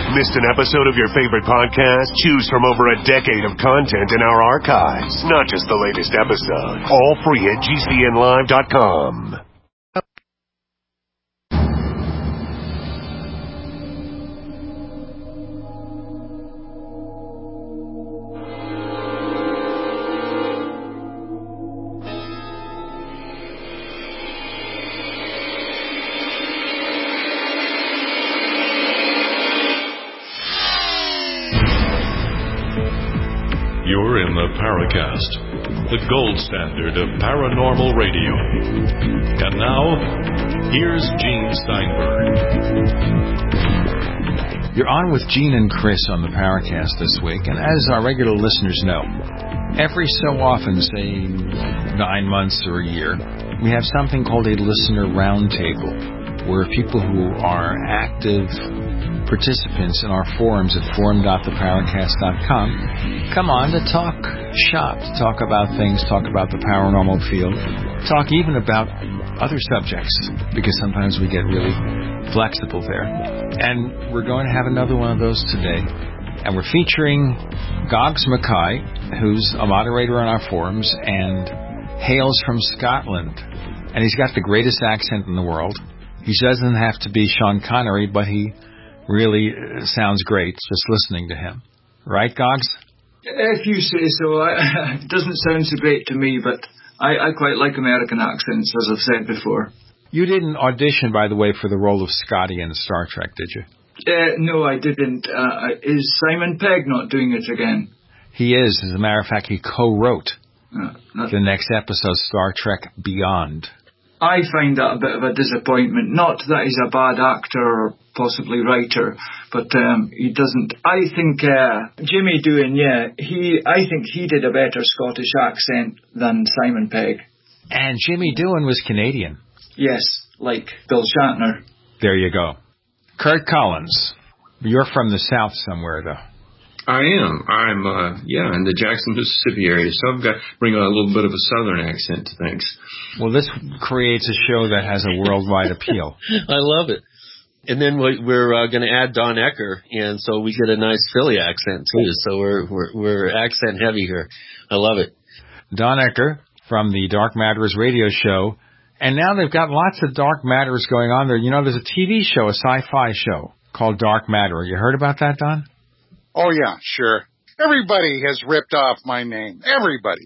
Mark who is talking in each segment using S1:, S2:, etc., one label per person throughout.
S1: Missed an episode of your favorite podcast? Choose from over a decade of content in our archives, not just the latest episode. All free at GCNlive.com.
S2: You're in the Paracast, the gold standard of paranormal radio. And now, here's Gene Steinberg.
S3: You're on with Gene and Chris on the Paracast this week, and as our regular listeners know, every so often, say 9 months or a year, we have something called a listener roundtable, where people who are active participants in our forums at forum.theparacast.com come on to talk shop, to talk about things, talk about the paranormal field, talk even about other subjects, because sometimes we get really flexible there. And we're going to have another one of those today. And we're featuring Gogs Mackay, who's a moderator on our forums and hails from Scotland. And he's got the greatest accent in the world. He doesn't have to be Sean Connery, but he really sounds great just listening to him. Right, Gogs?
S4: If you say so. It doesn't sound so great to me, but I quite like American accents, as I've said before.
S3: You didn't audition, by the way, for the role of Scotty in Star Trek, did you?
S4: No, I didn't. Is Simon Pegg not doing it again?
S3: He is. As a matter of fact, he co-wrote the next episode, Star Trek Beyond.
S4: I find that a bit of a disappointment. Not that he's a bad actor or possibly writer, but he doesn't. I think Jimmy Doohan, I think he did a better Scottish accent than Simon Pegg.
S3: And Jimmy Doohan was Canadian.
S4: Yes, like Bill Shatner.
S3: There you go. Kurt Collins. You're from the South somewhere, though.
S5: I am. I'm, in the Jackson, Mississippi area, so I've got bring a little bit of a Southern accent to things.
S3: Well, this creates a show that has a worldwide appeal.
S6: I love it. And then we're going to add Don Ecker, and so we get a nice Philly accent, too. So we're accent heavy here. I love it.
S3: Don Ecker from the Dark Matters radio show. And now they've got lots of Dark Matters going on there. You know, there's a TV show, a sci-fi show called Dark Matter. You heard about that, Don?
S7: Oh, yeah, sure. Everybody has ripped off my name. Everybody.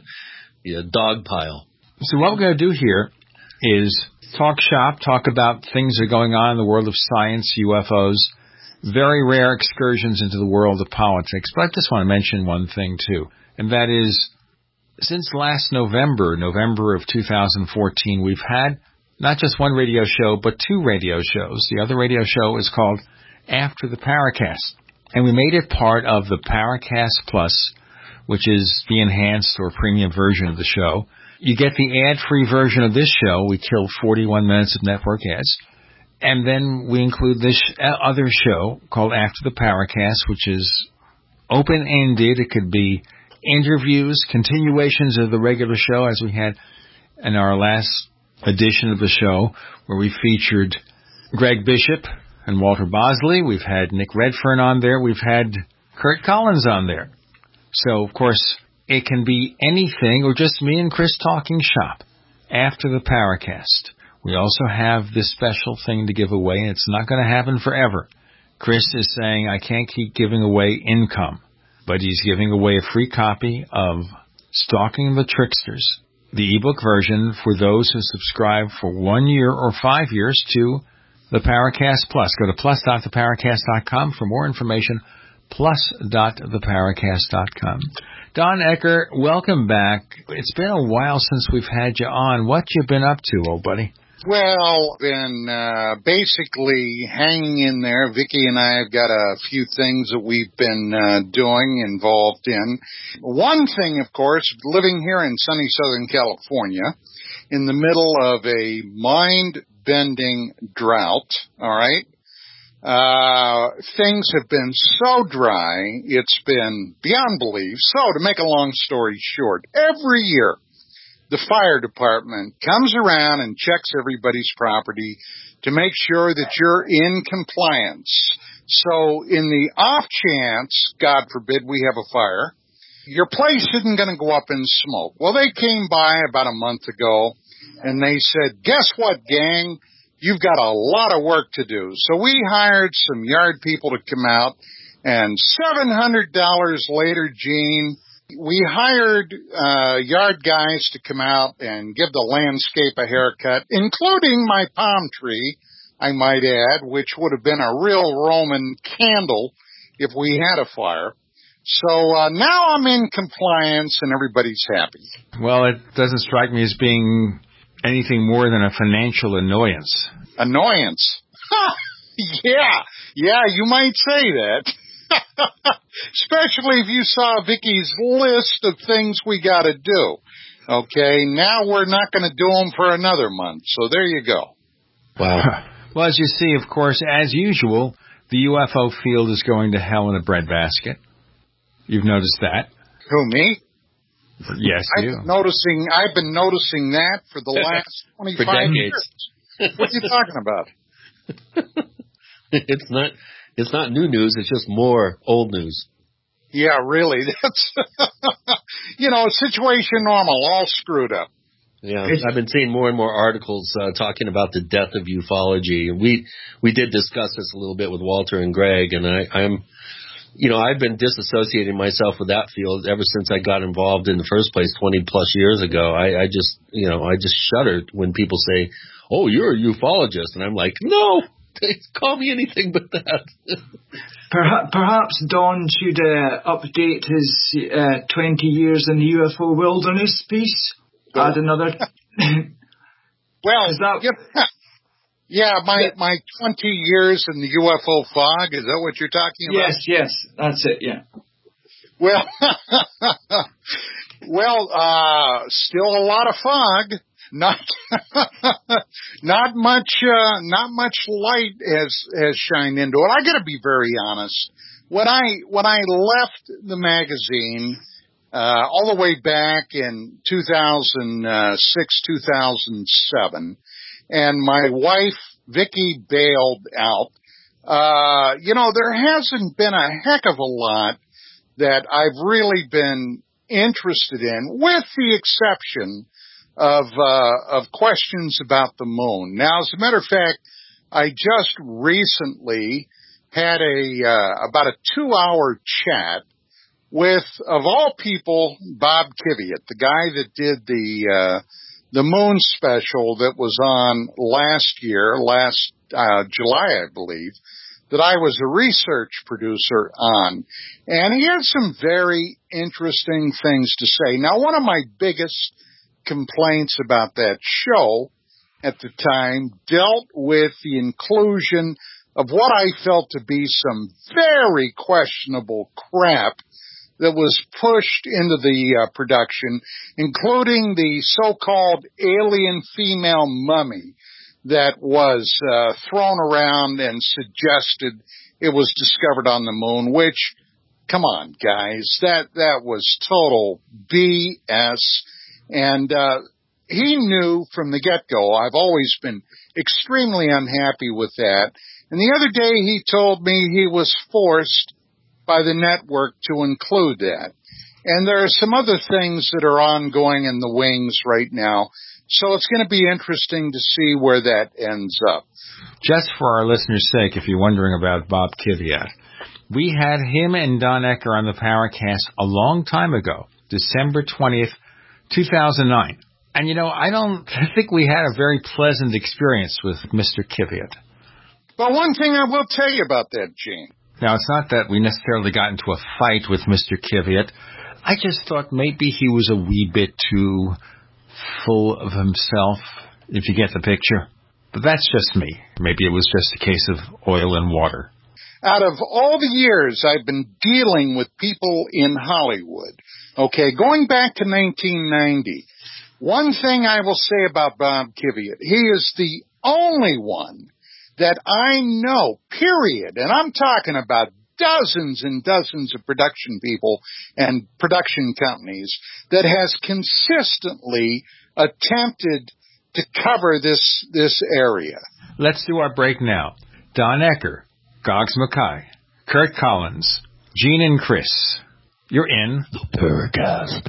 S6: Yeah, dog pile.
S3: So what we're going to do here is talk shop, talk about things that are going on in the world of science, UFOs, very rare excursions into the world of politics. But I just want to mention one thing, too, and that is since last November of 2014, we've had not just one radio show, but 2 radio shows. The other radio show is called After the Paracast. And we made it part of the Paracast Plus, which is the enhanced or premium version of the show. You get the ad-free version of this show. We kill 41 minutes of network ads. And then we include this other show called After the Paracast, which is open-ended. It could be interviews, continuations of the regular show, as we had in our last edition of the show, where we featured Greg Bishop and Walter Bosley. We've had Nick Redfern on there. We've had Kurt Collins on there. So, of course, it can be anything or just me and Chris talking shop after the Paracast. We also have this special thing to give away, and it's not going to happen forever. Chris is saying I can't keep giving away income, but he's giving away a free copy of Stalking the Tricksters, the ebook version for those who subscribe for 1 year or 5 years to the Paracast Plus. Go to plus.theparacast.com for more information, plus.theparacast.com. Don Ecker, welcome back. It's been a while since we've had you on. What you been up to, old buddy?
S7: Well, been basically hanging in there. Vicki and I have got a few things that we've been involved in. One thing, of course, living here in sunny Southern California, in the middle of a mind-bending drought, all right? Things have been so dry, it's been beyond belief. So, to make a long story short, every year, the fire department comes around and checks everybody's property to make sure that you're in compliance. So in the off chance, God forbid, we have a fire, your place isn't going to go up in smoke. Well, they came by about a month ago, and they said, guess what, gang? You've got a lot of work to do. So we hired some yard people to come out, and $700 later, Gene, we hired yard guys to come out and give the landscape a haircut, including my palm tree, I might add, which would have been a real Roman candle if we had a fire. So now I'm in compliance and everybody's happy.
S3: Well, it doesn't strike me as being anything more than a financial annoyance.
S7: Annoyance? Yeah, you might say that. Especially if you saw Vicky's list of things we got to do. Okay, now we're not going to do them for another month. So there you go.
S6: Wow.
S3: Well, as you see, of course, as usual, the UFO field is going to hell in a breadbasket. You've noticed that?
S7: Who, me?
S3: Yes, you.
S7: I've been noticing that for the last 25 years. What are you talking about?
S6: It's not new news. It's just more old news.
S7: Yeah, really. That's, situation normal, all screwed up.
S6: Yeah, I've been seeing more and more articles talking about the death of ufology. And we did discuss this a little bit with Walter and Greg, and I've been disassociating myself with that field ever since I got involved in the first place 20 plus years ago. I just shuddered when people say, "Oh, you're a ufologist," and I'm like, "No, call me anything but that."
S4: Perhaps Don should update his 20 years in the UFO wilderness piece. Add another.
S7: Well, my 20 years in the UFO fog. Is that what you're talking about?
S4: Yes, that's it. Yeah.
S7: Well, still a lot of fog. Not much light has shined into it. I got to be very honest. When I left the magazine, all the way back in 2006, 2007, and my wife Vicky bailed out, there hasn't been a heck of a lot that I've really been interested in, with the exception of questions about the moon. Now, as a matter of fact, I just recently had about a 2-hour chat with, of all people, Bob Kiviat, the guy that did the moon special that was on last July, I believe, that I was a research producer on. And he had some very interesting things to say. Now, one of my biggest complaints about that show at the time dealt with the inclusion of what I felt to be some very questionable crap that was pushed into the production, including the so-called alien female mummy that was thrown around and suggested it was discovered on the moon, which, come on, guys, that was total BS. And he knew from the get-go. I've always been extremely unhappy with that. And the other day he told me he was forced by the network to include that. And there are some other things that are ongoing in the wings right now. So it's going to be interesting to see where that ends up.
S3: Just for our listeners' sake, if you're wondering about Bob Kiviat, we had him and Don Ecker on the Paracast a long time ago, December 20th, 2009. And, I don't think we had a very pleasant experience with Mr. Kiviat.
S7: But one thing I will tell you about that, Gene.
S3: Now, it's not that we necessarily got into a fight with Mr. Kiviat. I just thought maybe he was a wee bit too full of himself, if you get the picture. But that's just me. Maybe it was just a case of oil and water.
S7: Out of all the years I've been dealing with people in Hollywood, okay, going back to 1990, one thing I will say about Bob Kiviat, he is the only one that I know, period, and I'm talking about dozens and dozens of production people and production companies, that has consistently attempted to cover this area.
S3: Let's do our break now. Don Ecker, Gogs Mackay, Kurt Collins, Gene and Chris. You're in the Paracast.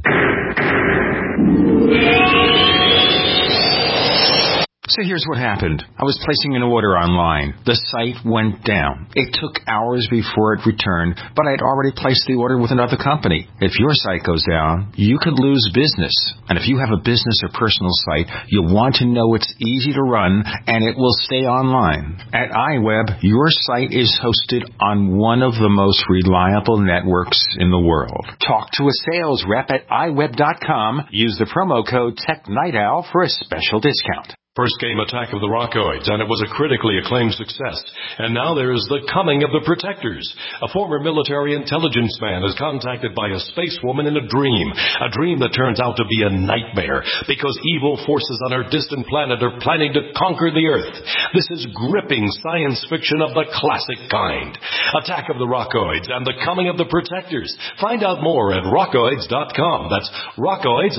S3: So here's what happened. I was placing an order online. The site went down. It took hours before it returned, but I had already placed the order with another company. If your site goes down, you could lose business. And if you have a business or personal site, you'll want to know it's easy to run and it will stay online. At iWeb, your site is hosted on one of the most reliable networks in the world. Talk to a sales rep at iWeb.com. Use the promo code TechNightOwl for a special discount.
S2: First came Attack of the Rockoids, and it was a critically acclaimed success. And now there is The Coming of the Protectors. A former military intelligence man is contacted by a space woman in a dream that turns out to be a nightmare because evil forces on our distant planet are planning to conquer the Earth. This is gripping science fiction of the classic kind. Attack of the Rockoids and The Coming of the Protectors. Find out more at rockoids.com. That's Rockoids,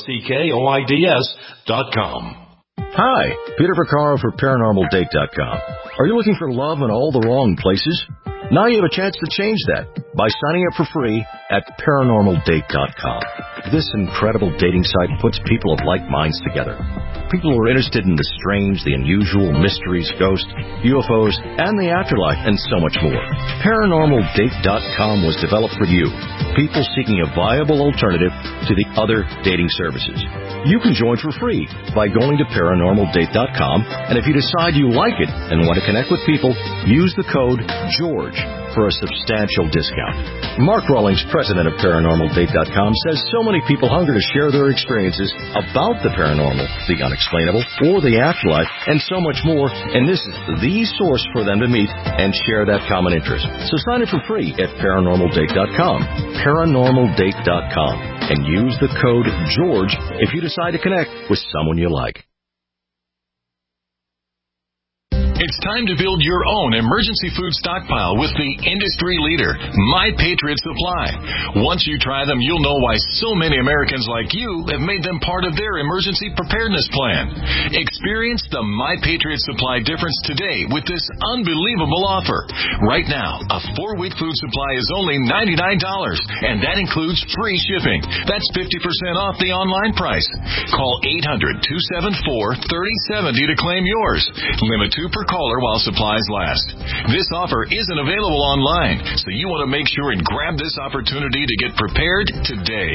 S2: ROCKOIDS.com.
S8: Hi, Peter Vaccaro for ParanormalDate.com. Are you looking for love in all the wrong places? Now you have a chance to change that by signing up for free at ParanormalDate.com. This incredible dating site puts people of like minds together. People who are interested in the strange, the unusual, mysteries, ghosts, UFOs, and the afterlife, and so much more. ParanormalDate.com was developed for you, people seeking a viable alternative to the other dating services. You can join for free by going to ParanormalDate.com, and if you decide you like it and want to connect with people, use the code GEORGE for a substantial discount. Mark Rawlings, president of ParanormalDate.com, says so many people hunger to share their experiences about the paranormal, the unexplainable, or the afterlife, and so much more, and this is the source for them to meet and share that common interest. So sign up for free at ParanormalDate.com, ParanormalDate.com, and use the code GEORGE if you decide to connect with someone you like.
S2: It's time to build your own emergency food stockpile with the industry leader, My Patriot Supply. Once you try them, you'll know why so many Americans like you have made them part of their emergency preparedness plan. Experience the My Patriot Supply difference today with this unbelievable offer. Right now, a 4-week food supply is only $99, and that includes free shipping. That's 50% off the online price. Call 800-274-3070 to claim yours. Limit 2 per caller while supplies last. This offer isn't available online, so you want to make sure and grab this opportunity to get prepared today.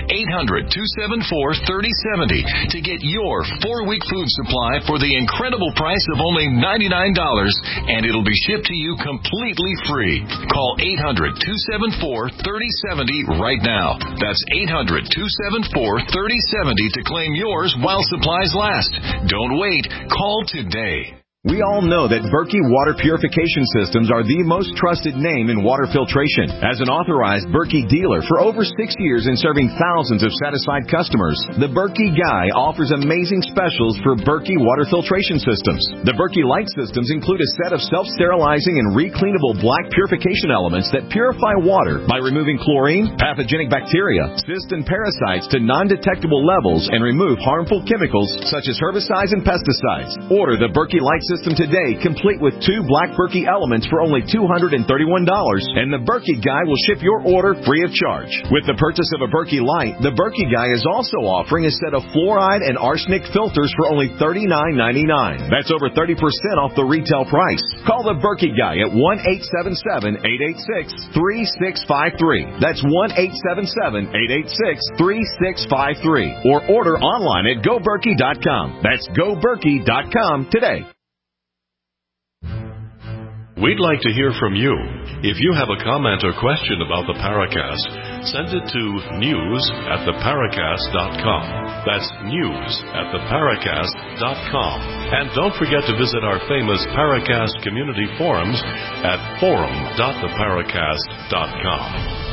S2: 800-274-3070 to get your 4-week food supply for the incredible price of only $99, and it'll be shipped to you completely free. Call 800-274-3070 right now. That's 800-274-3070 to claim yours while supplies last. Don't wait. Call today.
S9: We all know that Berkey Water Purification Systems are the most trusted name in water filtration. As an authorized Berkey dealer for over 6 years and serving thousands of satisfied customers, the Berkey Guy offers amazing specials for Berkey water filtration systems. The Berkey Light systems include a set of self-sterilizing and recleanable black purification elements that purify water by removing chlorine, pathogenic bacteria, cysts, and parasites to non-detectable levels and remove harmful chemicals such as herbicides and pesticides. Order the Berkey Light system today, complete with 2 black Berkey elements for only $231, and the Berkey Guy will ship your order free of charge. With the purchase of a Berkey Light, the Berkey Guy is also offering a set of fluoride and arsenic filters for only $39.99. That's over 30% off the retail price. Call the Berkey Guy at 1-877-886-3653. That's 1-877-886-3653. Or order online at GoBerkey.com. That's GoBerkey.com today.
S2: We'd like to hear from you. If you have a comment or question about the Paracast, send it to news@theparacast.com. That's news@theparacast.com. And don't forget to visit our famous Paracast community forums at forum.theparacast.com.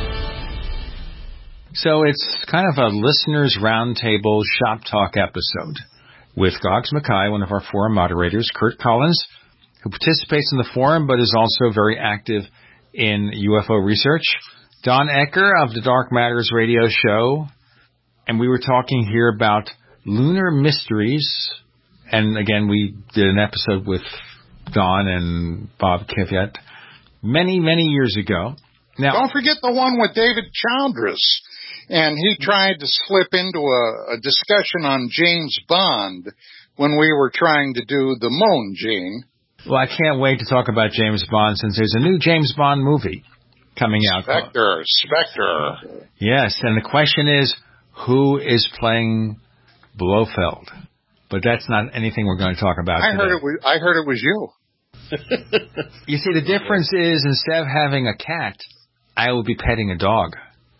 S3: So it's kind of a listeners' roundtable shop talk episode with Gogs Mackay, one of our forum moderators, Kurt Collins, who participates in the forum but is also very active in UFO research, Don Ecker of the Dark Matters radio show, and we were talking here about lunar mysteries. And again, we did an episode with Don and Bob Kvyat many, many years ago. Now,
S7: don't forget the one with David Childress. And he tried to slip into a discussion on James Bond when we were trying to do the Moon, Gene.
S3: Well, I can't wait to talk about James Bond since there's a new James Bond movie coming out.
S7: Spectre.
S3: Yes, and the question is, who is playing Blofeld? But that's not anything we're going to talk about today.
S7: I heard it was you.
S3: You see, the difference is instead of having a cat, I will be petting a dog.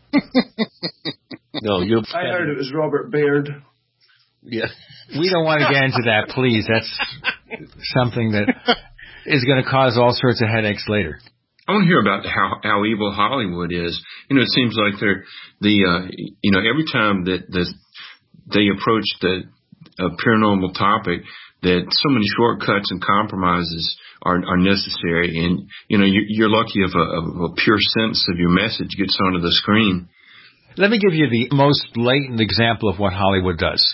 S6: No,
S4: I heard it was Robert Baird.
S6: Yeah.
S3: We don't want to get into that, please. That's something that is going to cause all sorts of headaches later.
S5: I want to hear about how evil Hollywood is. It seems like every time that they approach the paranormal topic, that so many shortcuts and compromises are necessary, and you're lucky if a pure sense of your message gets onto the screen.
S3: Let me give you the most blatant example of what Hollywood does.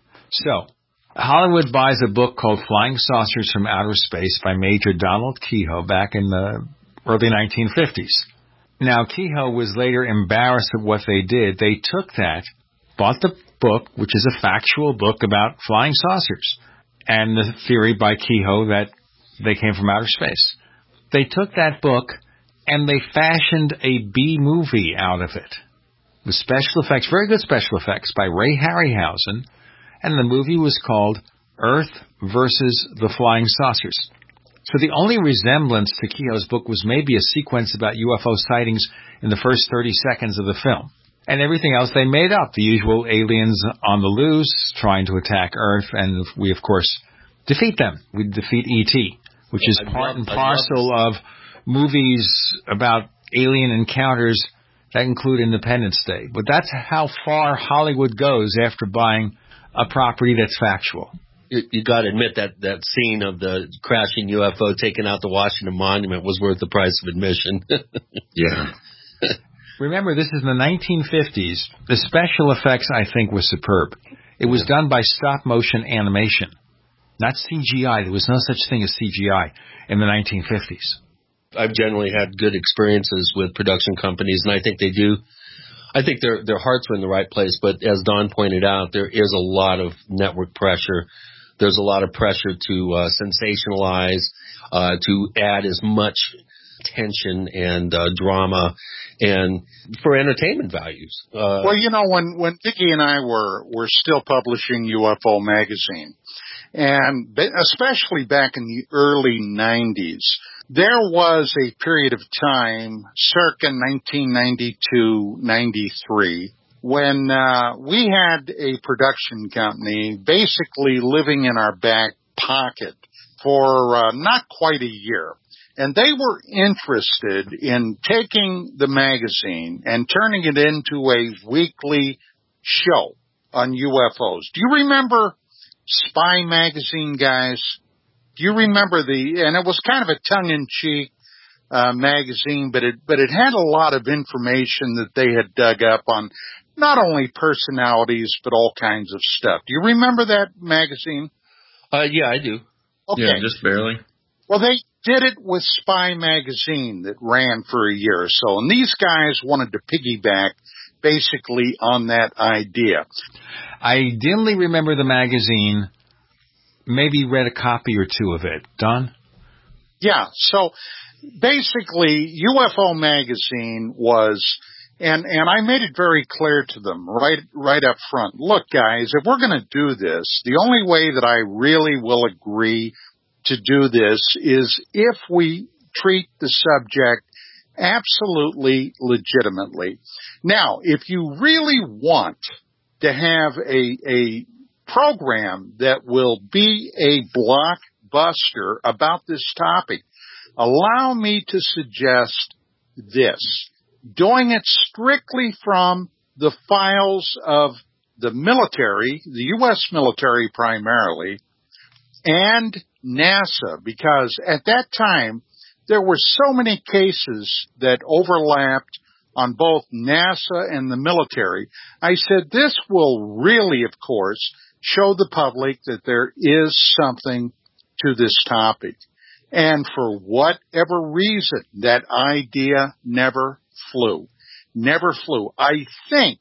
S3: So, Hollywood buys a book called Flying Saucers from Outer Space by Major Donald Keyhoe back in the early 1950s. Now, Keyhoe was later embarrassed at what they did. They took that, bought the book, which is a factual book about flying saucers, and the theory by Keyhoe that they came from outer space. They took that book and they fashioned a B movie out of it with special effects, very good special effects by Ray Harryhausen, and the movie was called Earth versus the Flying Saucers. So the only resemblance to Keyhoe's book was maybe a sequence about UFO sightings in the first 30 seconds of the film. And everything else they made up, the usual aliens on the loose trying to attack Earth, and we, of course, defeat them. We defeat E.T., which is part and parcel of movies about alien encounters that include Independence Day. But that's how far Hollywood goes after buying a property that's factual.
S6: You got to admit that scene of the crashing UFO taking out the Washington Monument was worth the price of admission.
S5: Yeah.
S3: Remember, this is in the 1950s. The special effects, I think, were superb. It was done by stop-motion animation, not CGI. There was no such thing as CGI in the 1950s.
S6: I've generally had good experiences with production companies, and I think they do. I think their hearts are in the right place, but as Don pointed out, there is a lot of network pressure. There's a lot of pressure to sensationalize, to add as much tension and drama, and for entertainment values.
S7: Well, when Vicki and I were still publishing UFO magazine, and especially back in the early 90s, there was a period of time, circa 1992-93, when we had a production company basically living in our back pocket for not quite a year. And they were interested in taking the magazine and turning it into a weekly show on UFOs. Do you remember Spy Magazine, guys? Do you remember and it was kind of a tongue-in-cheek magazine, but it had a lot of information that they had dug up on not only personalities, but all kinds of stuff. Do you remember that magazine?
S6: Yeah, I do.
S7: Okay.
S5: Yeah, just barely.
S7: Well, they did it with Spy Magazine that ran for a year or so, and these guys wanted to piggyback basically on that idea.
S3: I dimly remember the magazine, maybe read a copy or two of it. Don?
S7: Yeah, so basically UFO Magazine was, and I made it very clear to them right up front, look guys, if we're going to do this, the only way that I really will agree to do this is if we treat the subject absolutely legitimately. Now, if you really want to have a program that will be a blockbuster about this topic, allow me to suggest this. Doing it strictly from the files of the military, the U.S. military primarily, and NASA, because at that time there were so many cases that overlapped on both NASA and the military. I said this will really, of course, show the public that there is something to this topic. And for whatever reason, that idea never flew. Never flew. I think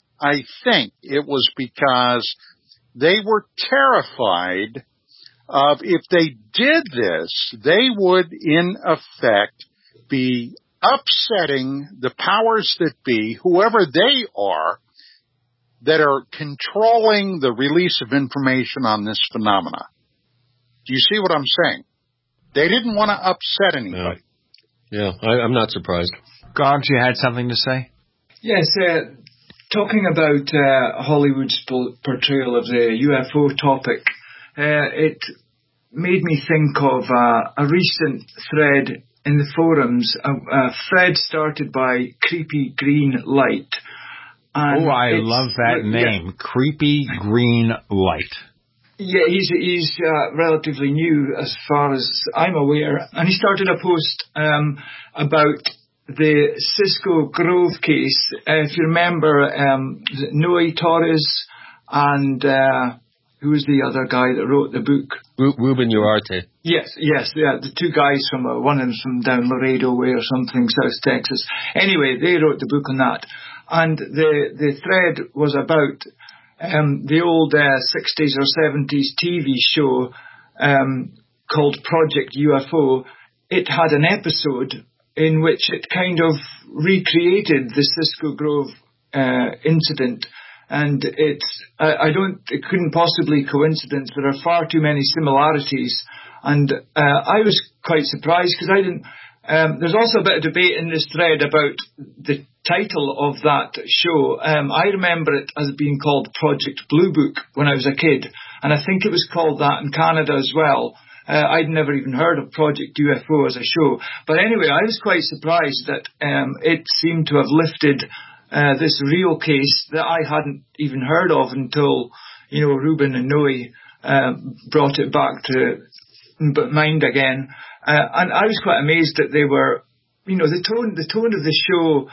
S7: it was because they were terrified of if they did this, they would in effect be upsetting the powers that be, whoever they are, that are controlling the release of information on this phenomena. Do you see what I'm saying? They didn't want to upset anybody.
S6: Yeah, I'm not surprised.
S3: Gogs, you had something to say?
S4: Yes, talking about Hollywood's portrayal of the UFO topic, it made me think of a recent thread in the forums, a thread started by Creepy Green Light. And
S3: I love that name, yeah. Creepy Green Light.
S4: Yeah, he's relatively new as far as I'm aware, and he started a post about the Cisco Grove case. If you remember, Noe Torres and who was the other guy that wrote the book?
S6: Ruben Uriarte.
S4: Yes, the two guys from one of them from down Laredo way or something, South Texas. Anyway, they wrote the book on that, and the thread was about the old 60s or 70s TV show called Project UFO. It had an episode in which it kind of recreated the Cisco Grove incident. And it couldn't possibly coincidence. There are far too many similarities. And I was quite surprised because I didn't. There's also a bit of debate in this thread about the title of that show. I remember it as being called Project Blue Book when I was a kid, and I think it was called that in Canada as well. I'd never even heard of Project UFO as a show. But anyway, I was quite surprised that it seemed to have lifted this real case that I hadn't even heard of until, Ruben and Noe brought it back to mind again. And I was quite amazed that they were, the tone of the show,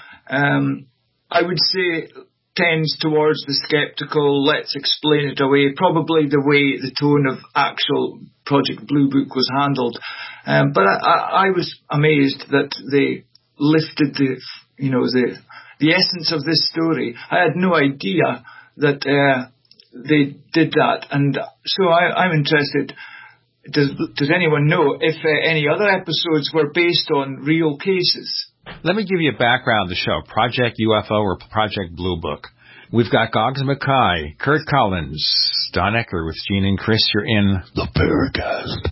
S4: I would say tends towards the skeptical, let's explain it away, probably the way the tone of actual Project Blue Book was handled. But I was amazed that they lifted the essence of this story. I had no idea that they did that. And so I'm interested. Does anyone know if any other episodes were based on real cases?
S3: Let me give you a background of the show, Project UFO or Project Blue Book. We've got Gogs Mackay, Kurt Collins, Don Eckler with Gene and Chris. You're in the Paracast.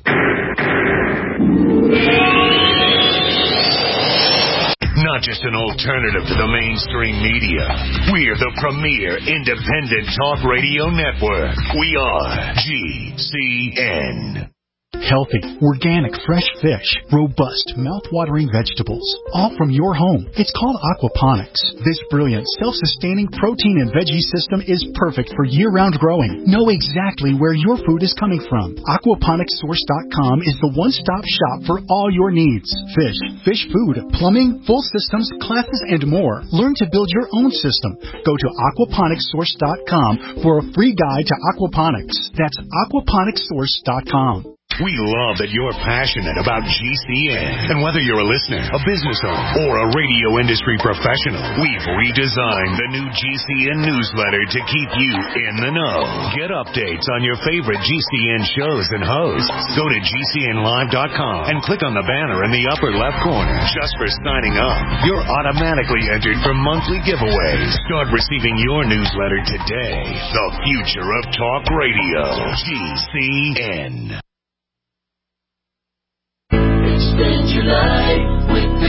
S1: Not just an alternative to the mainstream media. We're the premier independent talk radio network. We are GCN.
S10: Healthy, organic, fresh fish, robust, mouth-watering vegetables, all from your home. It's called aquaponics. This brilliant, self-sustaining protein and veggie system is perfect for year-round growing. Know exactly where your food is coming from. Aquaponicssource.com is the one-stop shop for all your needs. Fish food, plumbing, full systems, classes, and more. Learn to build your own system. Go to aquaponicssource.com for a free guide to aquaponics. That's aquaponicssource.com.
S1: We love that you're passionate about GCN. And whether you're a listener, a business owner, or a radio industry professional, we've redesigned the new GCN newsletter to keep you in the know. Get updates on your favorite GCN shows and hosts. Go to GCNlive.com and click on the banner in the upper left corner. Just for signing up, you're automatically entered for monthly giveaways. Start receiving your newsletter today. The future of talk radio. GCN.
S11: Extend your life with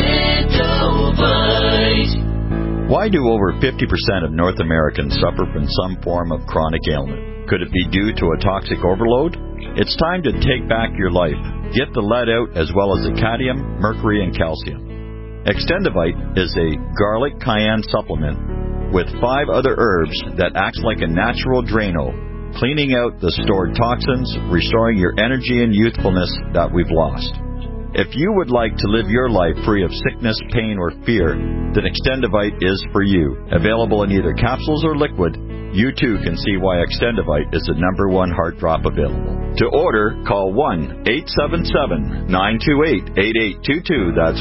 S11: Extendovite.
S12: Why do over 50% of North Americans suffer from some form of chronic ailment? Could it be due to a toxic overload? It's time to take back your life. Get the lead out as well as the cadmium, mercury, and calcium. Extendovite is a garlic cayenne supplement with 5 other herbs that acts like a natural Drano, cleaning out the stored toxins, restoring your energy and youthfulness that we've lost. If you would like to live your life free of sickness, pain, or fear, then Extendovite is for you. Available in either capsules or liquid, You too can see why Extendivite is the #1 heart drop available. To order, call 1-877-928-8822. That's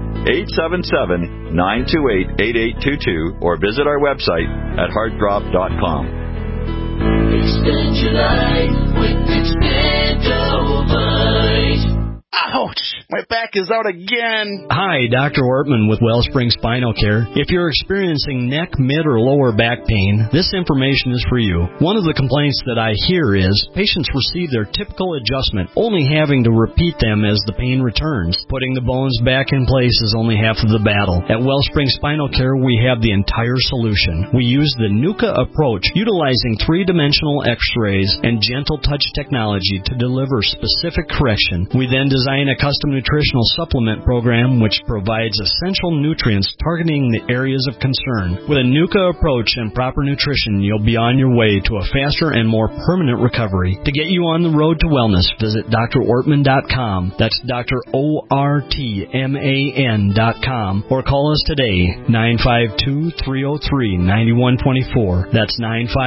S12: 1-877-928-8822. Or visit our website at heartdrop.com.
S11: Extend your life with Extendivite.
S13: Ouch! My back is out again.
S14: Hi, Dr. Ortman with Wellspring Spinal Care. If you're experiencing neck, mid, or lower back pain, this information is for you. One of the complaints that I hear is patients receive their typical adjustment, only having to repeat them as the pain returns. Putting the bones back in place is only half of the battle. At Wellspring Spinal Care, we have the entire solution. We use the NUCA approach, utilizing three-dimensional x-rays and gentle touch technology to deliver specific correction. We then design a custom nutritional supplement program which provides essential nutrients targeting the areas of concern. With a NUCA approach and proper nutrition, you'll be on your way to a faster and more permanent recovery. To get you on the road to wellness, visit drortman.com. That's drortman.com. Or call us today, 952-303-9124. That's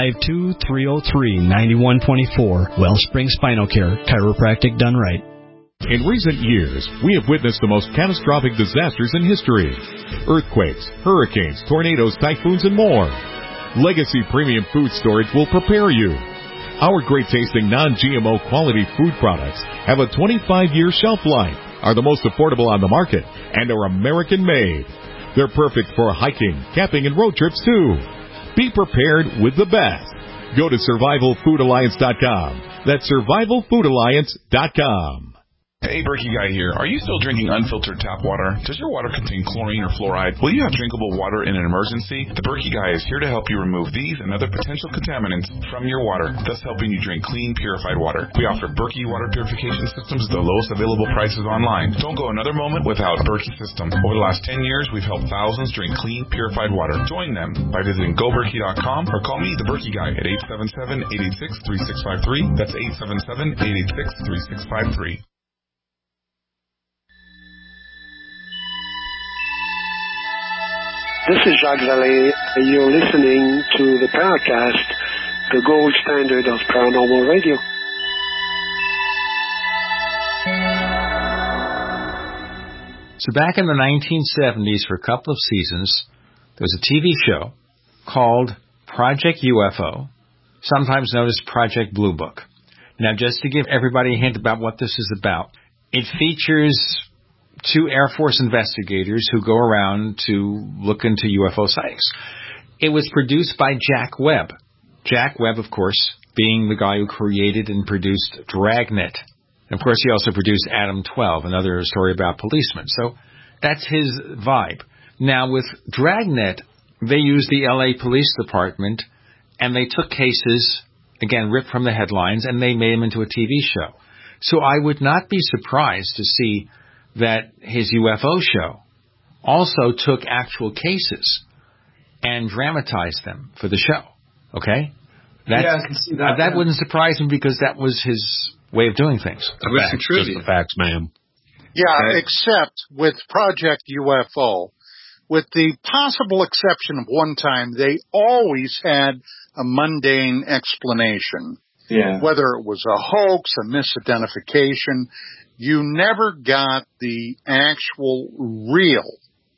S14: 952-303-9124. Wellspring Spinal Care, chiropractic done right.
S15: In recent years, we have witnessed the most catastrophic disasters in history. Earthquakes, hurricanes, tornadoes, typhoons, and more. Legacy Premium Food Storage will prepare you. Our great-tasting non-GMO quality food products have a 25-year shelf life, are the most affordable on the market, and are American-made. They're perfect for hiking, camping, and road trips, too. Be prepared with the best. Go to SurvivalFoodAlliance.com. That's SurvivalFoodAlliance.com.
S16: Hey, Berkey Guy here. Are you still drinking unfiltered tap water? Does your water contain chlorine or fluoride? Will you have drinkable water in an emergency? The Berkey Guy is here to help you remove these and other potential contaminants from your water, thus helping you drink clean, purified water. We offer Berkey water purification systems at the lowest available prices online. Don't go another moment without Berkey system. Over the last 10 years, we've helped thousands drink clean, purified water. Join them by visiting GoBerkey.com or call me, the Berkey Guy, at 877-886-3653. That's 877-886-3653.
S17: This is Jacques Vallée. You're listening to the Paracast, the gold standard of paranormal radio.
S3: So back in the 1970s, for a couple of seasons, there was a TV show called Project UFO, sometimes known as Project Blue Book. Now, just to give everybody a hint about what this is about, it features two Air Force investigators who go around to look into UFO sightings. It was produced by Jack Webb. Jack Webb, of course, being the guy who created and produced Dragnet. And of course, he also produced Adam 12, another story about policemen. So that's his vibe. Now, with Dragnet, they used the LA Police Department, and they took cases, again, ripped from the headlines, and they made them into a TV show. So I would not be surprised to see that his UFO show also took actual cases and dramatized them for the show. Okay?
S4: I can see that.
S3: That wouldn't surprise me because that was his way of doing things.
S6: Just the facts, ma'am.
S7: Yeah, except with Project UFO, with the possible exception of one time, they always had a mundane explanation.
S4: Yeah.
S7: Whether it was a hoax, a misidentification, you never got the actual real,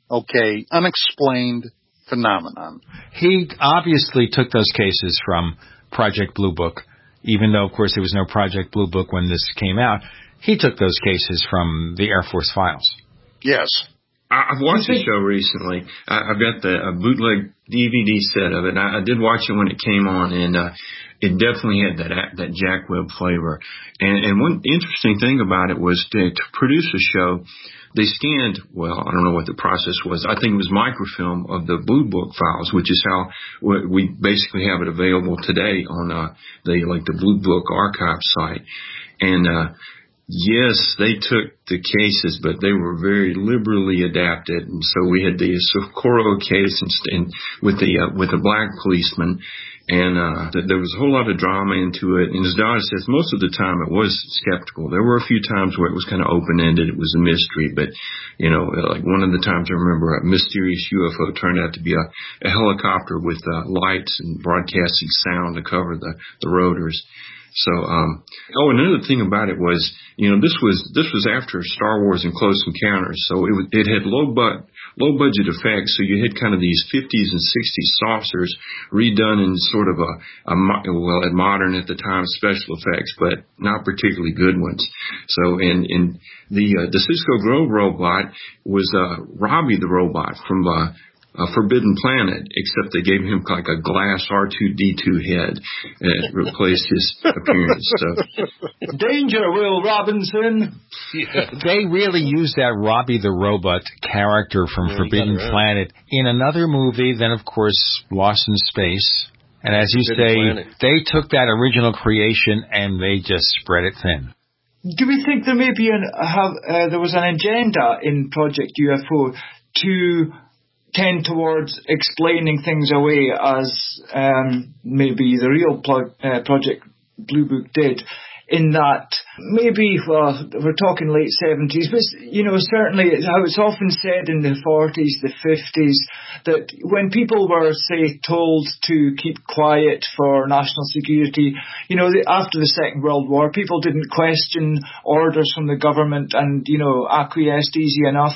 S7: unexplained phenomenon.
S3: He obviously took those cases from Project Blue Book, even though, of course, there was no Project Blue Book when this came out. He took those cases from the Air Force files.
S7: Yes.
S5: I've watched the show recently. I've got the bootleg DVD set of it. I did watch it when it came on, and it definitely had that Jack Webb flavor. And one interesting thing about it was to produce a show, they scanned, I don't know what the process was. I think it was microfilm of the Blue Book files, which is how we basically have it available today on the Blue Book archive site. And yes, they took the cases, but they were very liberally adapted. And so we had the Socorro case and with the black policeman. And there was a whole lot of drama into it. And his daughter says most of the time it was skeptical. There were a few times where it was kind of open-ended. It was a mystery. But, like one of the times I remember a mysterious UFO turned out to be a helicopter with lights and broadcasting sound to cover the rotors. So, and another thing about it was, this was after Star Wars and Close Encounters, so it had low budget effects. So you had kind of these 50s and 60s saucers redone in sort of at modern at the time special effects, but not particularly good ones. So, and the Cisco Grove robot was Robbie the robot from Forbidden Planet, except they gave him like a glass R2-D2 head and replaced his appearance. So.
S4: Danger, Will Robinson!
S3: Yeah. They really used that Robbie the Robot character from Forbidden Planet in another movie, then of course Lost in Space. And as you say, they took that original creation and they just spread it thin.
S4: Do we think there may be there was an agenda in Project UFO to tend towards explaining things away as maybe the real Project Blue Book did, in that maybe, we're talking late 70s, but, certainly how it's often said in the 40s, the 50s, that when people were, say, told to keep quiet for national security, after the Second World War, people didn't question orders from the government and, acquiesced easy enough.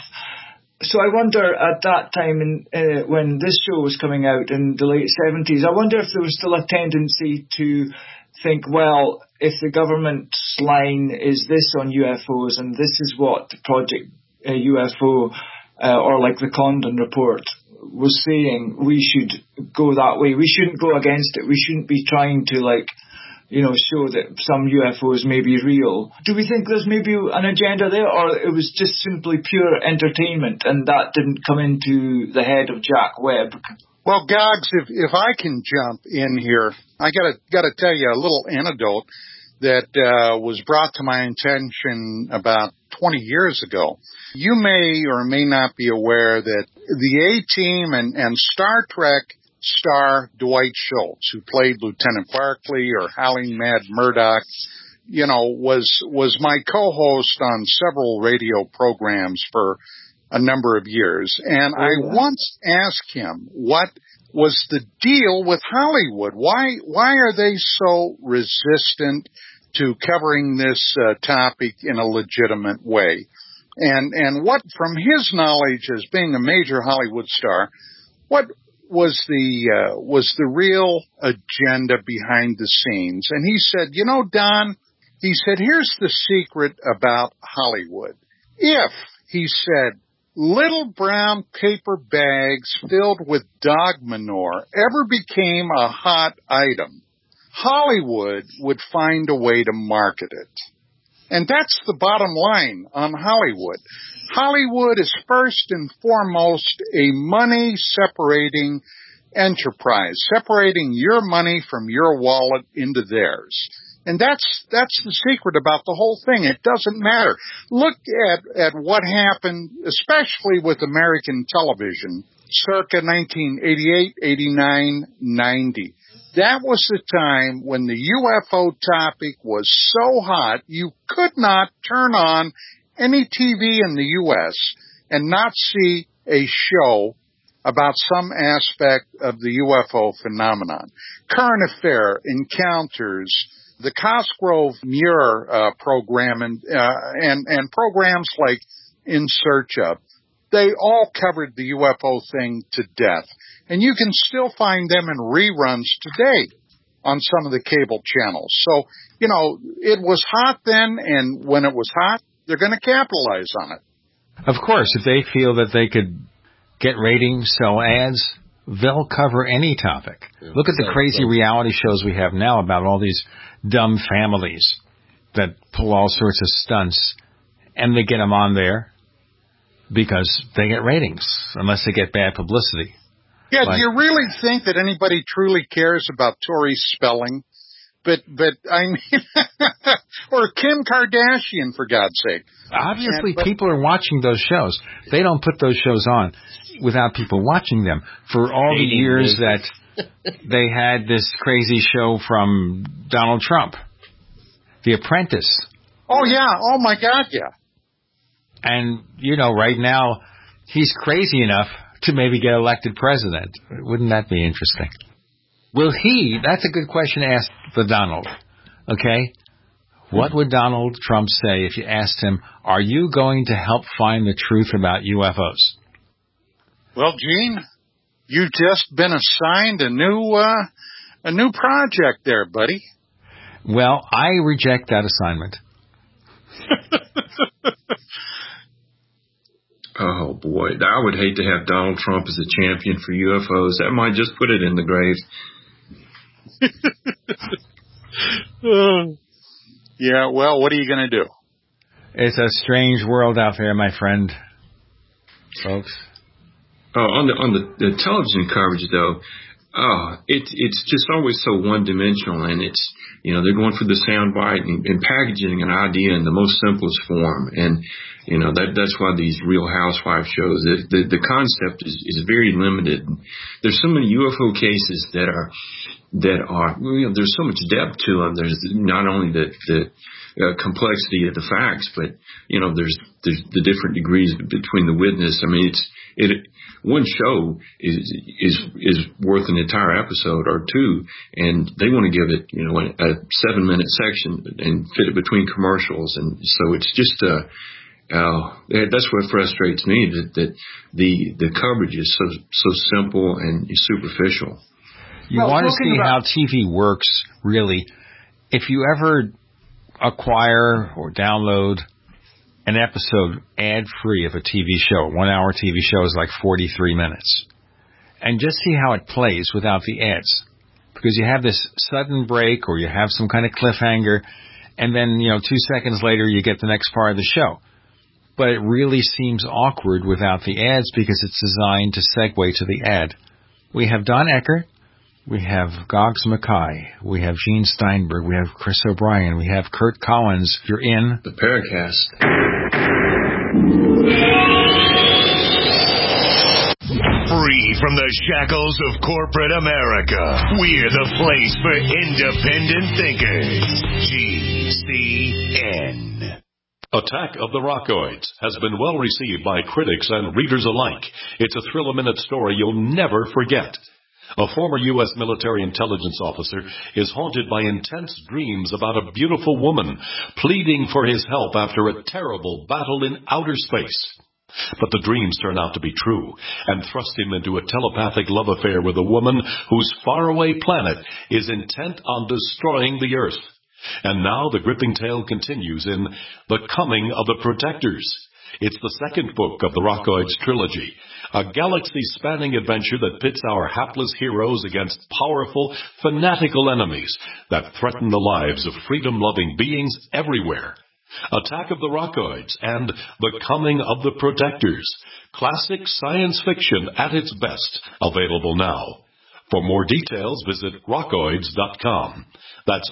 S4: So I wonder at that time when this show was coming out in the late 70s, I wonder if there was still a tendency to think, well, if the government's line is this on UFOs and this is what Project UFO or like the Condon report was saying, we should go that way. We shouldn't go against it. We shouldn't be trying to show that some UFOs may be real. Do we think there's maybe an agenda there, or it was just simply pure entertainment and that didn't come into the head of Jack Webb?
S7: Well, Gogs, if I can jump in here, I gotta tell you a little anecdote that was brought to my attention about 20 years ago. You may or may not be aware that the A-Team and Star Trek star Dwight Schultz, who played Lieutenant Barclay or Howling Mad Murdoch, was my co-host on several radio programs for a number of years. And I once asked him what was the deal with Hollywood. Why are they so resistant to covering this topic in a legitimate way? And what, from his knowledge as being a major Hollywood star, what was the real agenda behind the scenes? And he said, Don, he said, here's the secret about Hollywood. If, he said, little brown paper bags filled with dog manure ever became a hot item, Hollywood would find a way to market it. And that's the bottom line on Hollywood. Hollywood is first and foremost a money-separating enterprise, separating your money from your wallet into theirs. And that's the secret about the whole thing. It doesn't matter. Look at what happened, especially with American television, circa 1988, 89, 90. That was the time when the UFO topic was so hot you could not turn on any TV in the U.S. and not see a show about some aspect of the UFO phenomenon. Current Affair, Encounters, the Cosgrove Muir program, and programs like In Search Of, they all covered the UFO thing to death. And you can still find them in reruns today on some of the cable channels. So, it was hot then, and when it was hot, they're going to capitalize on it.
S3: Of course, if they feel that they could get ratings, sell ads, they'll cover any topic. Look at the crazy reality shows we have now about all these dumb families that pull all sorts of stunts, and they get them on there because they get ratings, unless they get bad publicity.
S7: Yeah, do you really think that anybody truly cares about Tori Spelling? But I mean, or Kim Kardashian, for God's sake.
S3: Obviously, people are watching those shows. They don't put those shows on without people watching them. For all the years that They had this crazy show from Donald Trump, The Apprentice.
S7: Oh, yeah. Oh, my God, yeah.
S3: And, right now, he's crazy enough to maybe get elected president. Wouldn't that be interesting? That's a good question to ask for Donald, okay? What would Donald Trump say if you asked him, are you going to help find the truth about UFOs?
S7: Well, Gene, you've just been assigned a new project there, buddy.
S3: Well, I reject that assignment.
S5: Oh, boy. I would hate to have Donald Trump as a champion for UFOs. That might just put it in the grave.
S7: Yeah, well, what are you going to do?
S3: It's a strange world out there, my friend, folks.
S5: Oh, on the television coverage, though, it's just always so one-dimensional, and it's, they're going for the soundbite and packaging an idea in the most simplest form, and that's why these Real Housewives shows, the concept is very limited. There's so many UFO cases that are there's so much depth to them. There's not only the complexity of the facts, but there's the different degrees between the witness. I mean, one show is worth an entire episode or two, and they want to give it a 7-minute section and fit it between commercials, and so it's just that's what frustrates me, that the coverage is so simple and superficial.
S3: You want to see how TV works, really. If you ever acquire or download an episode ad-free of a TV show, 1-hour TV show is like 43 minutes, and just see how it plays without the ads. Because you have this sudden break or you have some kind of cliffhanger, and then, 2 seconds later you get the next part of the show. But it really seems awkward without the ads because it's designed to segue to the ad. We have Don Eckert. We have Gogs Mackay. We have Gene Steinberg. We have Chris O'Brien. We have Kurt Collins. You're in
S5: the Paracast.
S1: Free from the shackles of corporate America, we're the place for independent thinkers. GCN.
S18: Attack of the Rockoids has been well received by critics and readers alike. It's a thrill-a-minute story you'll never forget. A former U.S. military intelligence officer is haunted by intense dreams about a beautiful woman pleading for his help after a terrible battle in outer space. But the dreams turn out to be true and thrust him into a telepathic love affair with a woman whose faraway planet is intent on destroying the Earth. And now the gripping tale continues in The Coming of the Protectors. It's the second book of the Rockoids trilogy, a galaxy-spanning adventure that pits our hapless heroes against powerful, fanatical enemies that threaten the lives of freedom-loving beings everywhere. Attack of the Rockoids and The Coming of the Protectors, classic science fiction at its best, available now. For more details, visit rockoids.com. That's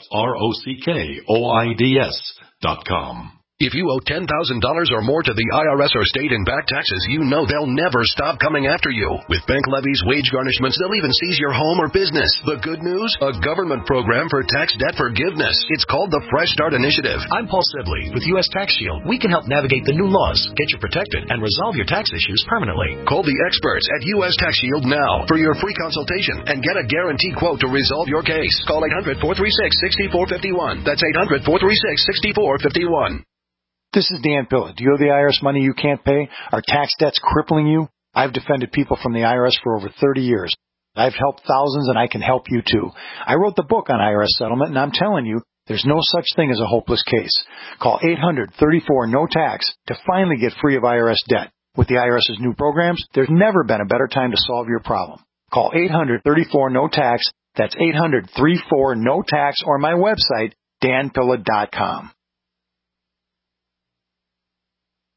S18: ROCKOIDS.com.
S19: If you owe $10,000 or more to the IRS or state in back taxes, you know they'll never stop coming after you. With bank levies, wage garnishments, they'll even seize your home or business. The good news? A government program for tax debt forgiveness. It's called the Fresh Start Initiative. I'm Paul Sibley with U.S. Tax Shield. We can help navigate the new laws, get you protected, and resolve your tax issues permanently. Call the experts at U.S. Tax Shield now for your free consultation and get a guaranteed quote to resolve your case. Call 800-436-6451. That's 800-436-6451.
S20: This is Dan Pilla. Do you owe the IRS money you can't pay? Are tax debts crippling you? I've defended people from the IRS for over 30 years. I've helped thousands, and I can help you too. I wrote the book on IRS settlement, and I'm telling you, there's no such thing as a hopeless case. Call 800-34-NO-TAX to finally get free of IRS debt. With the IRS's new programs, there's never been a better time to solve your problem. Call 800-34-NO-TAX. That's 800-34-NO-TAX, or my website, danpilla.com.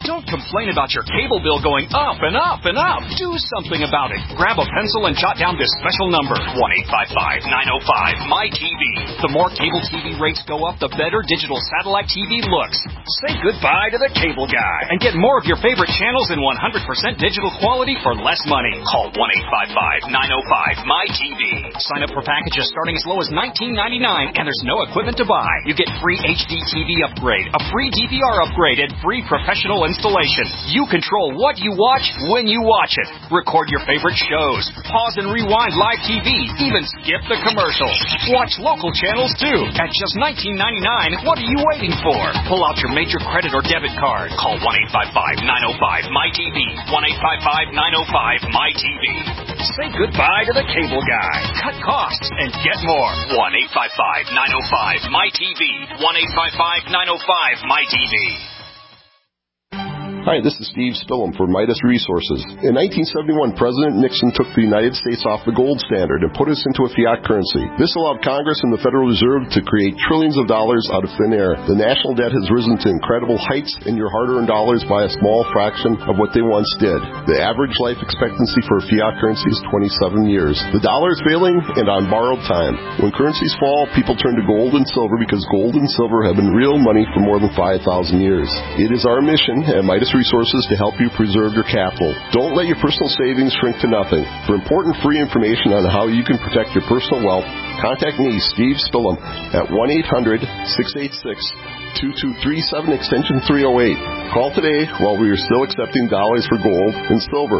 S21: Don't complain about your cable bill going up and up and up. Do something about it. Grab a pencil and jot down this special number, 1-855-905-MY-TV. The more cable TV rates go up, the better digital satellite TV looks. Say goodbye to the cable guy and get more of your favorite channels in 100% digital quality for less money. Call 1-855-905-MY-TV. Sign up for packages starting as low as $19.99, and there's no equipment to buy. You get free HD TV upgrade, a free DVR upgrade, and free professional installation. You control what you watch when you watch it. Record your favorite shows. Pause and rewind live TV. Even skip the commercials. Watch local channels too. At just $19.99, what are you waiting for? Pull out your major credit or debit card. Call 1-855-905-MY-TV. 1-855-905-MY-TV. Say goodbye to the cable guy. Cut costs and get more. 1-855-905-MY-TV. 1-855-905-MY-TV.
S22: Hi, this is Steve Spillum for Midas Resources. In 1971, President Nixon took the United States off the gold standard and put us into a fiat currency. This allowed Congress and the Federal Reserve to create trillions of dollars out of thin air. The national debt has risen to incredible heights, and your hard-earned dollars by a small fraction of what they once did. The average life expectancy for a fiat currency is 27 years. The dollar is failing and on borrowed time. When currencies fall, people turn to gold and silver because gold and silver have been real money for more than 5,000 years. It is our mission at Midas Resources to help you preserve your capital. Don't let your personal savings shrink to nothing. For important free information on how you can protect your personal wealth, contact me, Steve Spillum, at 1-800-686-2237, extension 308. Call today while we are still accepting dollars for gold and silver.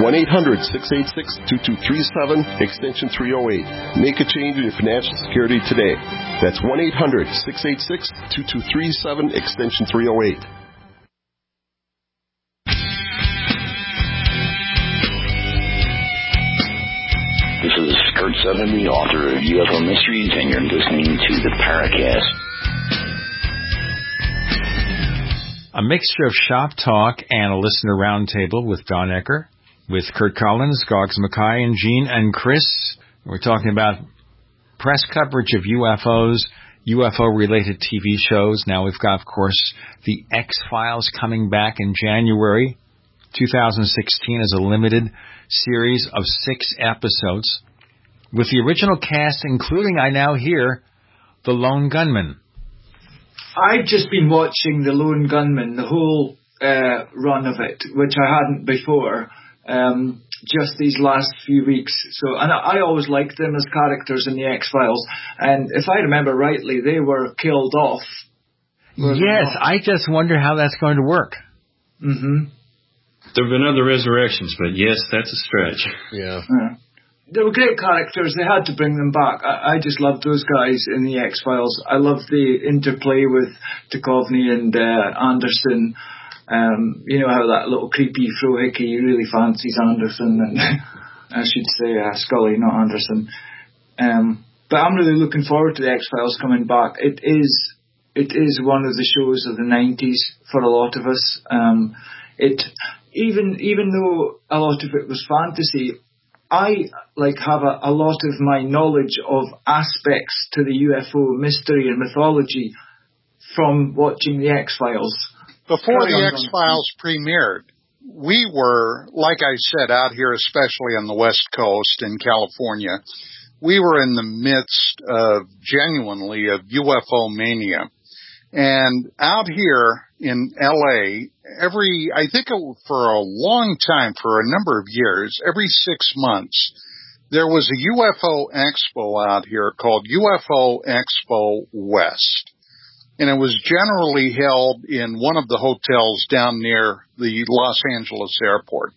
S22: 1-800-686-2237, extension 308. Make a change in your financial security today. That's 1-800-686-2237, extension 308.
S23: This is Kurt Sutton, the author of UFO Mysteries, and you're listening to the Paracast.
S3: A mixture of shop talk and a listener roundtable with Don Ecker, with Kurt Collins, Gogs Mackay, and Gene and Chris. We're talking about press coverage of UFOs, UFO-related TV shows. Now we've got, of course, the X-Files coming back in January 2016 as a limited series of 6 episodes, with the original cast including, I now hear, The Lone Gunman.
S4: I've just been watching The Lone Gunman, the whole run of it, which I hadn't before, just these last few weeks. So, and I always liked them as characters in the X-Files, and if I remember rightly, they were killed off.
S3: Yes, I just wonder how that's going to work.
S4: Mm-hmm.
S5: There have been other resurrections, but yes, that's a stretch.
S6: Yeah.
S4: They were great characters. They had to bring them back. I just loved those guys in the X-Files. I loved the interplay with Duchovny and Anderson. You know how that little creepy Frohickey really fancies Anderson, and I should say Scully, not Anderson. But I'm really looking forward to the X-Files coming back. It is one of the shows of the 90s for a lot of us. Even though a lot of it was fantasy, I have a lot of my knowledge of aspects to the UFO mystery and mythology from watching the X-Files.
S7: Before the X-Files premiered, we were, like I said, out here, especially on the West Coast in California, we were in the midst of genuinely of UFO mania. And out here in LA, I think for a long time, for a number of years, every 6 months, there was a UFO expo out here called UFO Expo West. And it was generally held in one of the hotels down near the Los Angeles airport.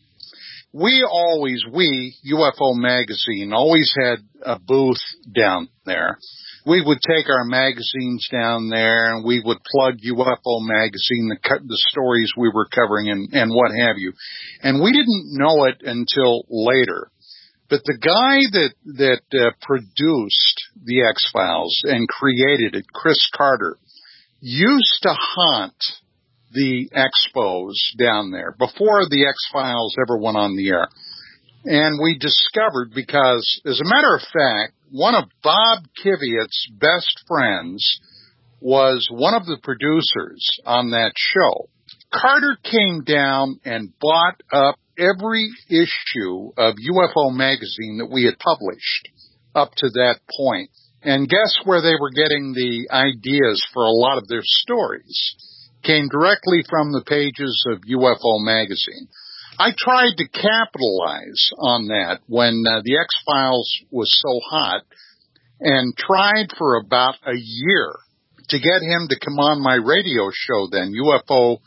S7: UFO Magazine, always had a booth down there. We would take our magazines down there and we would plug UFO Magazine, the stories we were covering and what have you. And we didn't know it until later. But the guy that produced the X-Files and created it, Chris Carter, used to haunt the expos down there before the X-Files ever went on the air. And we discovered, because as a matter of fact, one of Bob Kiviat's best friends was one of the producers on that show. Carter came down and bought up every issue of UFO magazine that we had published up to that point. And guess where they were getting the ideas for a lot of their stories? Came directly from the pages of UFO magazine. I tried to capitalize on that when the X-Files was so hot, and tried for about a year to get him to come on my radio show then, UFOs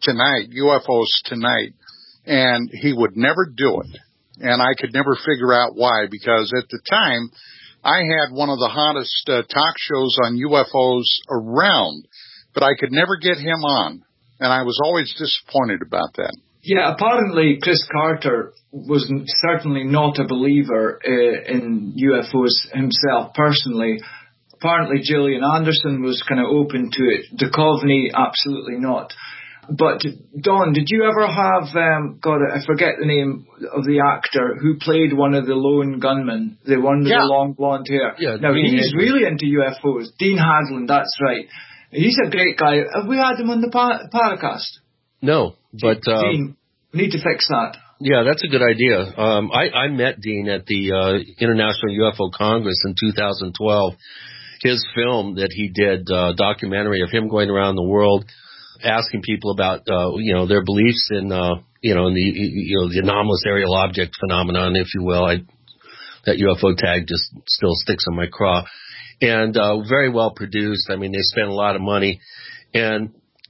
S7: Tonight, and he would never do it. And I could never figure out why, because at the time, I had one of the hottest talk shows on UFOs around, but I could never get him on, and I was always disappointed about that.
S4: Yeah, apparently Chris Carter was certainly not a believer in UFOs himself personally. Apparently Gillian Anderson was kind of open to it. Duchovny, absolutely not. But Don, did you ever have, I forget the name of the actor who played one of the lone gunmen, the one with the long blonde hair? Yeah, now, he's really into UFOs. Dean Hadlin, that's right. He's a great guy. Have we had him on the Paracast?
S6: No, but...
S4: Dean, we need to fix that.
S6: Yeah, that's a good idea. I met Dean at the International UFO Congress in 2012. His film that he did, documentary of him going around the world, asking people about, their beliefs in, the anomalous aerial object phenomenon, if you will. That UFO tag just still sticks on my craw. And very well produced. I mean, they spent a lot of money. And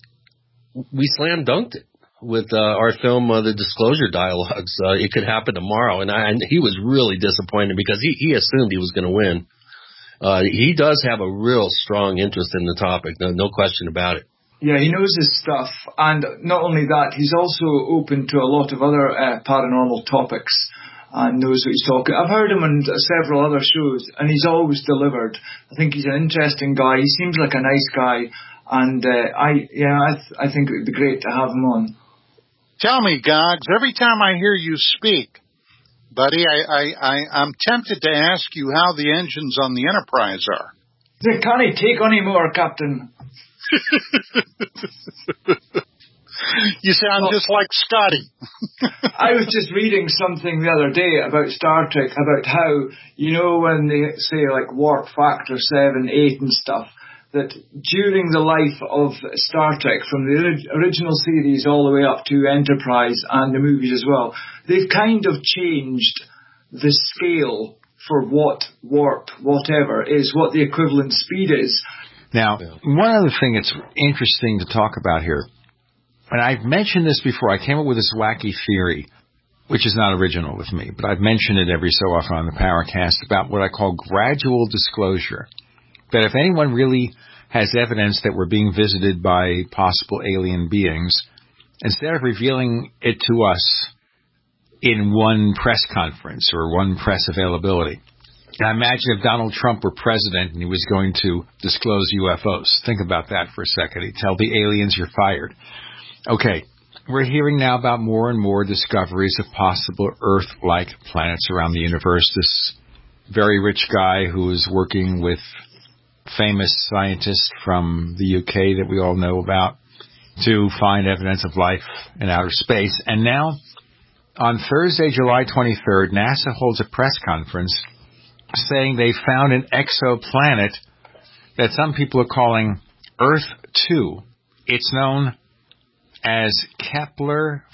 S6: we slam dunked it with our film, The Disclosure Dialogues. It could happen tomorrow. And he was really disappointed because he assumed he was going to win. He does have a real strong interest in the topic, no question about it.
S4: Yeah, he knows his stuff, and not only that, he's also open to a lot of other paranormal topics and knows what he's talking. I've heard him on several other shows, and he's always delivered. I think he's an interesting guy. He seems like a nice guy, and I think it would be great to have him on.
S7: Tell me, Gogs, every time I hear you speak, buddy, I'm tempted to ask you how the engines on the Enterprise are.
S4: Can he take any more, Captain?
S7: You sound just like Scotty.
S4: I was just reading something the other day about Star Trek, about how, when they say like warp factor 7, 8 and stuff, that during the life of Star Trek, from the original series all the way up to Enterprise and the movies as well, they've kind of changed the scale for what warp, whatever, is, what the equivalent speed is.
S3: Now, one other thing that's interesting to talk about here, and I've mentioned this before, I came up with this wacky theory, which is not original with me, but I've mentioned it every so often on the Paracast, about what I call gradual disclosure. That if anyone really has evidence that we're being visited by possible alien beings, instead of revealing it to us in one press conference or one press availability, and I imagine if Donald Trump were president and he was going to disclose UFOs. Think about that for a second. He'd tell the aliens you're fired. Okay, we're hearing now about more and more discoveries of possible Earth-like planets around the universe. This very rich guy who is working with famous scientists from the UK that we all know about to find evidence of life in outer space. And now, on Thursday, July 23rd, NASA holds a press conference saying they found an exoplanet that some people are calling Earth-2. It's known as Kepler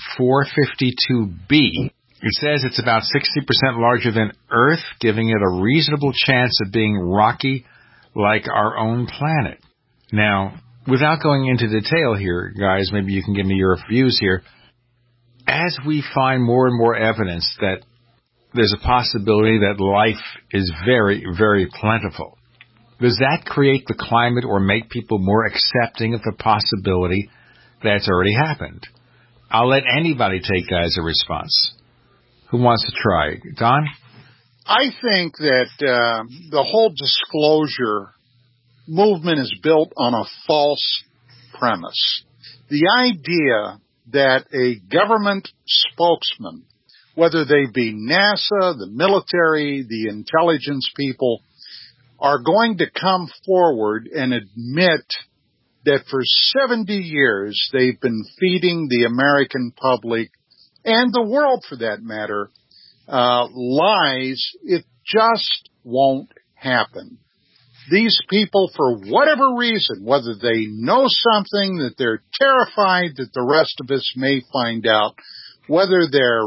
S3: 452b. It says it's about 60% larger than Earth, giving it a reasonable chance of being rocky like our own planet. Now, without going into detail here, guys, maybe you can give me your views here. As we find more and more evidence that there's a possibility that life is very, very plentiful, does that create the climate or make people more accepting of the possibility that it's already happened? I'll let anybody take that as a response. Who wants to try? Don?
S7: I think that the whole disclosure movement is built on a false premise. The idea that a government spokesman, whether they be NASA, the military, the intelligence people, are going to come forward and admit that for 70 years they've been feeding the American public, and the world for that matter, lies. It just won't happen. These people, for whatever reason, whether they know something that they're terrified that the rest of us may find out, whether they're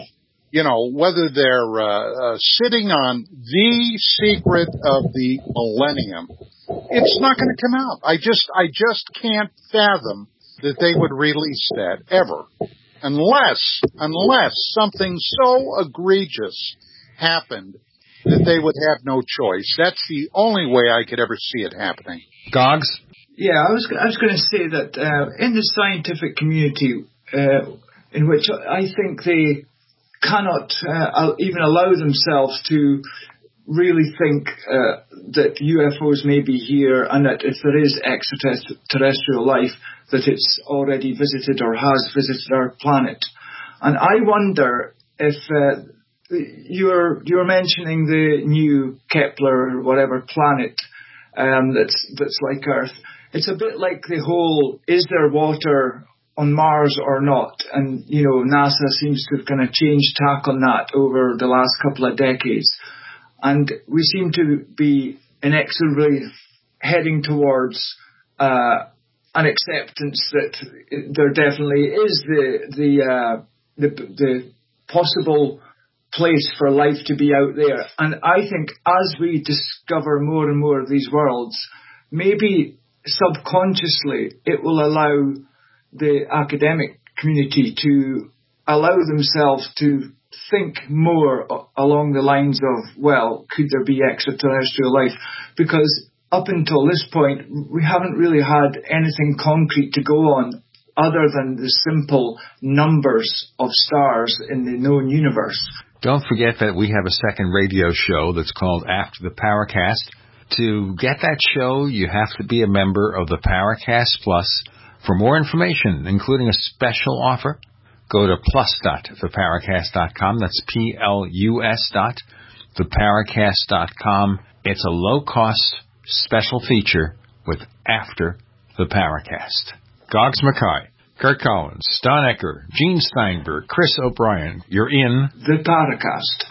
S7: sitting on the secret of the millennium, it's not going to come out. I just can't fathom that they would release that ever, unless something so egregious happened that they would have no choice. That's the only way I could ever see it happening.
S3: Gogs?
S4: Yeah, I was going to say that in the scientific community, in which I think they cannot even allow themselves to really think that UFOs may be here, and that if there is extraterrestrial life, that it's already visited or has visited our planet. And I wonder if you're mentioning the new Kepler or whatever planet that's like Earth. It's a bit like the whole, is there water on Mars or not? And, NASA seems to have kind of changed tack on that over the last couple of decades. And we seem to be inexorably heading towards an acceptance that there definitely is the possible place for life to be out there. And I think as we discover more and more of these worlds, maybe subconsciously it will allow the academic community to allow themselves to think more along the lines of, well, could there be extraterrestrial life? Because up until this point, we haven't really had anything concrete to go on other than the simple numbers of stars in the known universe.
S3: Don't forget that we have a second radio show that's called After the Paracast. To get that show, you have to be a member of the Paracast Plus. For more information, including a special offer, go to plus.theparacast.com. That's plus.theparacast.com. It's a low-cost special feature with After the Paracast. Gogs Mackay, Kurt Collins, Don Ecker, Gene Steinberg, Chris O'Brien. You're in
S4: the Paracast.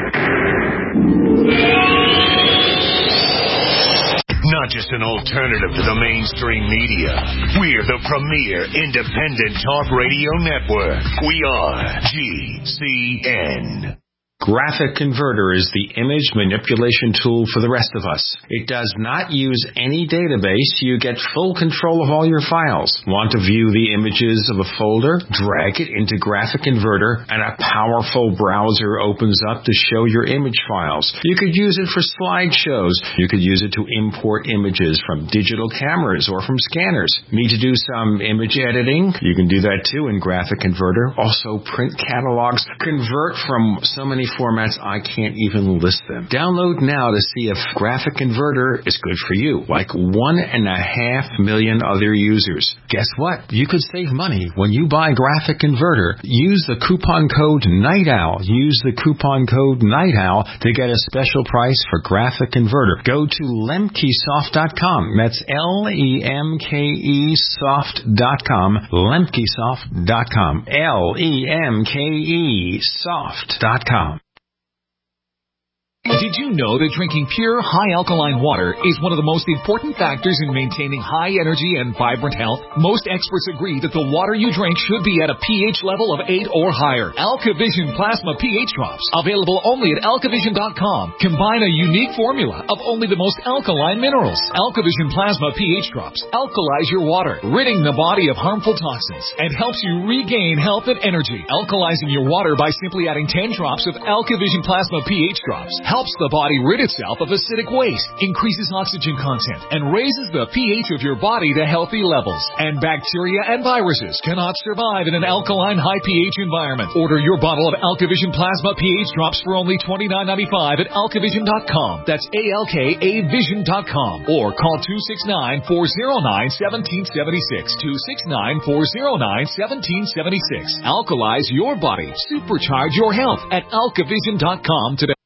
S1: Not just an alternative to the mainstream media. We're the premier independent talk radio network. We are GCN.
S3: Graphic Converter is the image manipulation tool for the rest of us. It does not use any database. You get full control of all your files. Want to view the images of a folder? Drag it into Graphic Converter and a powerful browser opens up to show your image files. You could use it for slideshows. You could use it to import images from digital cameras or from scanners. Need to do some image editing? You can do that too in Graphic Converter. Also print catalogs. Convert from so many formats I can't even list them. Download now to see if Graphic Converter is good for you, like 1.5 million other users. Guess what? You could save money when you buy Graphic Converter. Use the coupon code Night Owl. Use the coupon code Night Owl to get a special price for Graphic Converter. Go to lemkesoft.com. That's LEMKE soft.com. Lemkesoft.com. LEMKE soft.com.
S2: Did you know that drinking pure, high-alkaline water is one of the most important factors in maintaining high energy and vibrant health? Most experts agree that the water you drink should be at a pH level of 8 or higher. AlkaVision Plasma pH Drops, available only at alkavision.com, combine a unique formula of only the most alkaline minerals. AlkaVision Plasma pH Drops alkalize your water, ridding the body of harmful toxins, and helps you regain health and energy. Alkalizing your water by simply adding 10 drops of AlkaVision Plasma pH Drops helps the body rid itself of acidic waste, increases oxygen content, and raises the pH of your body to healthy levels. And bacteria and viruses cannot survive in an alkaline high pH environment. Order your bottle of AlkaVision Plasma pH Drops for only $29.95 at alkavision.com. That's ALKAvision.com. Or call 269-409-1776. 269-409-1776. Alkalize your body. Supercharge your health at alkavision.com today.